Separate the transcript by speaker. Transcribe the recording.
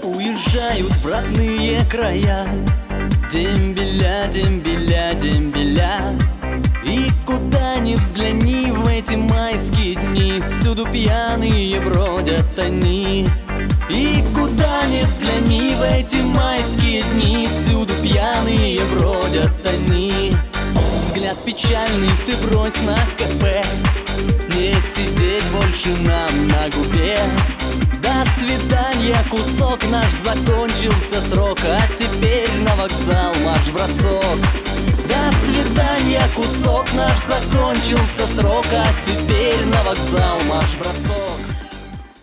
Speaker 1: Уезжают в родные края дембеля, дембеля, дембеля. И куда ни взгляни в эти майские дни, всюду пьяные бродят они. И куда ни взгляни в эти майские дни, всюду пьяные бродят они. Взгляд печальный ты брось на КП, не сидеть больше нам на губе. До свидания, кусок наш, закончился срок, а теперь на вокзал марш-бросок. До свидания, кусок наш, закончился срок, а теперь на вокзал марш-бросок.